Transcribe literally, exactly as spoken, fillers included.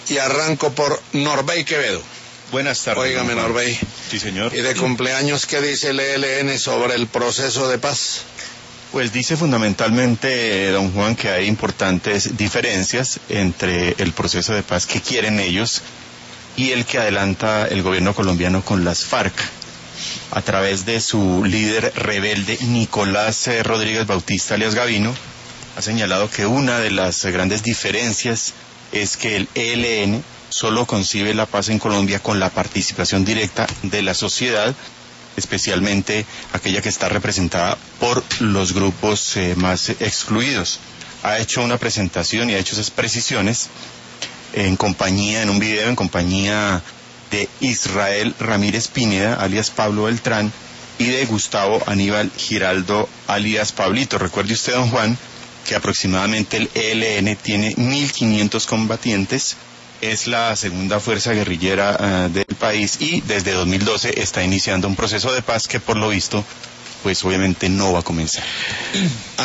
y arranco por Norbey Quevedo. Buenas tardes. Óigame, Norbey. Sí, señor. ¿Y de cumpleaños qué dice el E L N sobre el proceso de paz? Pues dice fundamentalmente, don Juan, que hay importantes diferencias entre el proceso de paz que quieren ellos y el que adelanta el gobierno colombiano con las FARC, a través de su líder rebelde Nicolás Rodríguez Bautista, alias Gavino. Ha señalado que una de las grandes diferencias es que el E L N solo concibe la paz en Colombia con la participación directa de la sociedad, especialmente aquella que está representada por los grupos eh, más excluidos. Ha hecho una presentación y ha hecho esas precisiones en compañía, en un video, en compañía de Israel Ramírez Pineda, alias Pablo Beltrán, y de Gustavo Aníbal Giraldo, alias Pablito. Recuerde usted, don Juan, que aproximadamente el E L N tiene mil quinientos combatientes, es la segunda fuerza guerrillera uh, del país y desde dos mil doce está iniciando un proceso de paz que por lo visto, pues obviamente no va a comenzar.